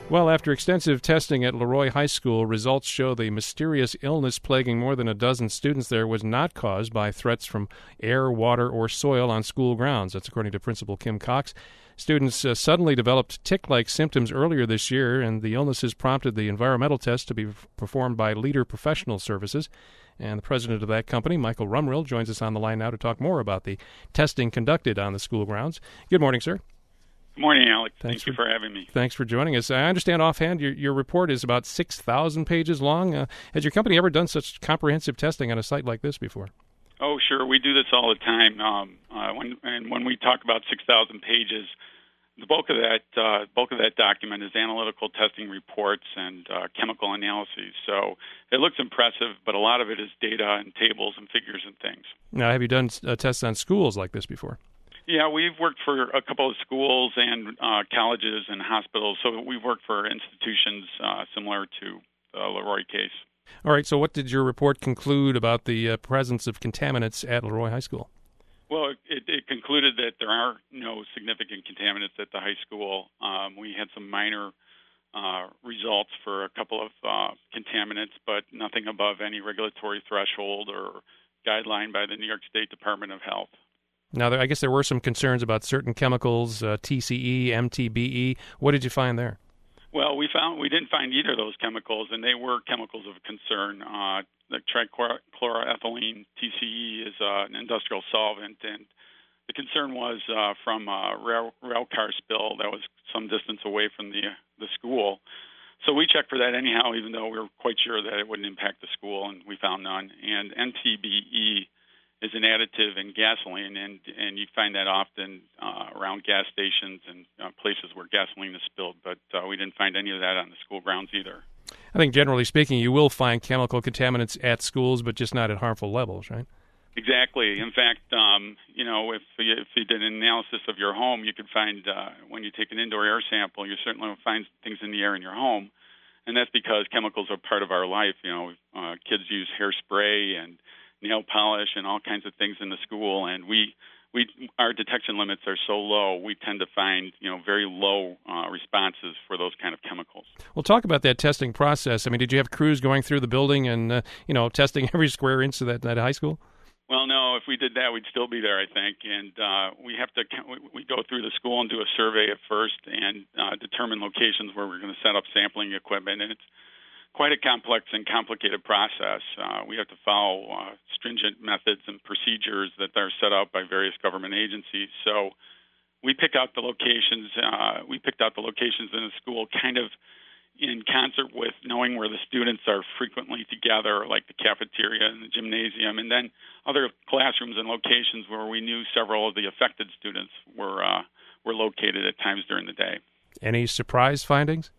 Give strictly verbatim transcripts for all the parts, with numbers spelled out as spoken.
Well, after extensive testing at Leroy High School, results show the mysterious illness plaguing more than a dozen students there was not caused by threats from air, water, or soil on school grounds. That's according to Principal Kim Cox. Students uh, suddenly developed tick-like symptoms earlier this year, and the illnesses prompted the environmental test to be performed by Leader Professional Services. And the president of that company, Michael Rumrill, joins us on the line now to talk more about the testing conducted on the school grounds. Good morning, sir. Good morning, Alex. Thanks Thank you for having me. Thanks for joining us. I understand offhand your, your report is about six thousand pages long. Uh, has your company ever done such comprehensive testing on a site like this before? Oh, sure. We do this all the time. Um, uh, when, and when we talk about six thousand pages, the bulk of that uh, bulk of that document is analytical testing reports and uh, chemical analyses. So it looks impressive, but a lot of it is data and tables and figures and things. Now, have you done uh, tests on schools like this before? Yeah, we've worked for a couple of schools and uh, colleges and hospitals. So we've worked for institutions uh, similar to the Leroy case. All right, so what did your report conclude about the uh, presence of contaminants at Leroy High School? Well, it, it concluded that there are no significant contaminants at the high school. Um, we had some minor uh, results for a couple of uh, contaminants, but nothing above any regulatory threshold or guideline by the New York State Department of Health. Now, there, I guess there were some concerns about certain chemicals, uh, T C E, M T B E. What did you find there? Well, we found we didn't find either of those chemicals, and they were chemicals of concern. Uh, the trichloroethylene, T C E, is uh, an industrial solvent, and the concern was uh, from a rail, rail car spill that was some distance away from the the school. So we checked for that anyhow, even though we were quite sure that it wouldn't impact the school, and we found none. And M T B E is an additive in gasoline, and, and you find that often uh, around gas stations and uh, places where gasoline is spilled, but uh, we didn't find any of that on the school grounds either. I think generally speaking, you will find chemical contaminants at schools, but just not at harmful levels, right? Exactly. In fact, um, you know, if you, if you did an analysis of your home, you could find, uh, when you take an indoor air sample, you certainly will find things in the air in your home, and that's because chemicals are part of our life. You know, uh, kids use hairspray and nail polish and all kinds of things in the school, and we we our detection limits are so low, we tend to find you know very low uh, responses for those kind of chemicals. Well, talk about that testing process. I mean, did you have crews going through the building and uh, you know testing every square inch of that, that high school? Well, no. If we did that, we'd still be there, I think. And uh, we have to we go through the school and do a survey at first and uh, determine locations where we're going to set up sampling equipment, and it's quite a complex and complicated process. Uh, we have to follow uh, stringent methods and procedures that are set out by various government agencies. So we pick out the locations. Uh, we picked out the locations in the school kind of in concert with knowing where the students are frequently together, like the cafeteria and the gymnasium, and then other classrooms and locations where we knew several of the affected students were uh, were located at times during the day. Any surprise findings?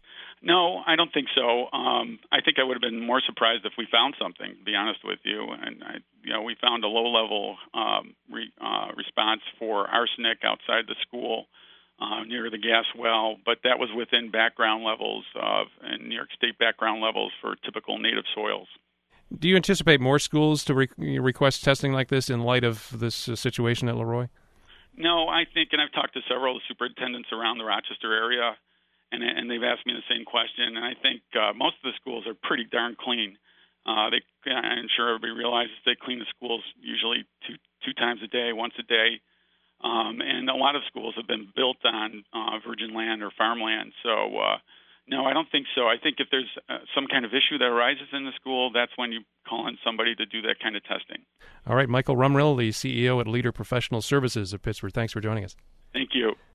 No, I don't think so. Um, I think I would have been more surprised if we found something, to be honest with you. And I, you know, we found a low-level um, re, uh, response for arsenic outside the school uh, near the gas well, but that was within background levels of, and New York State background levels for typical native soils. Do you anticipate more schools to re- request testing like this in light of this uh, situation at Leroy? No, I think, and I've talked to several of the superintendents around the Rochester area, And, and they've asked me the same question, and I think uh, most of the schools are pretty darn clean. Uh, they, I'm sure everybody realizes they clean the schools usually two two times a day, once a day, um, and a lot of schools have been built on uh, virgin land or farmland. So, uh, no, I don't think so. I think if there's uh, some kind of issue that arises in the school, that's when you call in somebody to do that kind of testing. All right, Michael Rumrill, the C E O at Leader Professional Services of Pittsburgh. Thanks for joining us. Thank you.